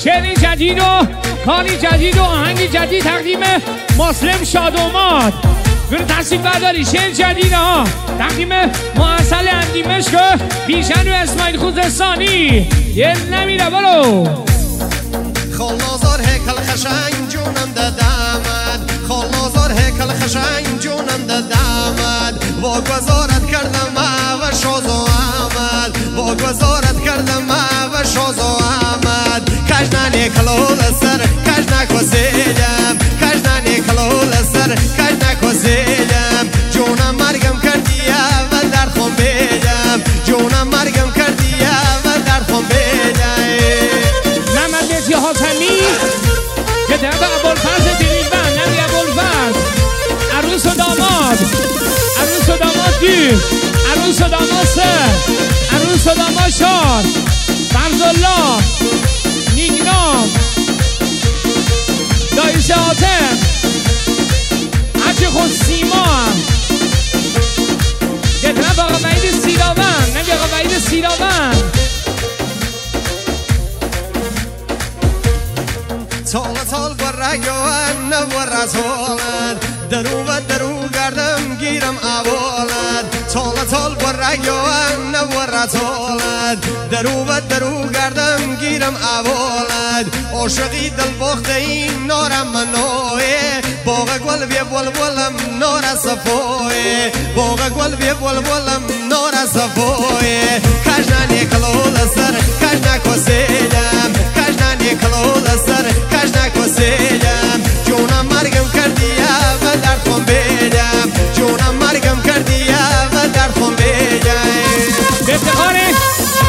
شعری جدید و کاری جدید و آهنگی جدید تقدیم مسلم شادوماد. برو تصویر برداری شعر جدید ها تقدیم معسل اندیمشک بیژن و اسماعیل خوزستانی. یه نمیره برو. خلازار هیکل خشنگ جونم دامد، خلازار هیکل خشنگ جونم دامد. واگذارت کردم و شازو آمد، واگذارت کردم و شازو آمد. کجنانی کلول سر کجنک وسیلم، کجنانی کلول سر کجنک وسیلم. جونم مرگم کردی و در خون بیدم، جونم مرگم کردی و در خون بیدم. محمد مهدی حاتمی که در ابوالفضل دریغبند نمی ابوالفضل عروس و داماد، عروس و داماد دیر، عروس و داماد سر، عروس و داماد شار، فرزالله نیگنام دایش آتم حج خود سیما که طرف آقا وحید سیراوند نمی آقا وحید سیراوند. تال برایوان نور زولد درو و درو گردم گیرم آولد. تال برایوان نور زولد درو و درو گردم گیرم آولد. عاشقی دل باخته این نارم منوه، باغ گل بی بلبلم نار صفوه، باغ گل بی بلبلم نار صفوه. کجنانی کلو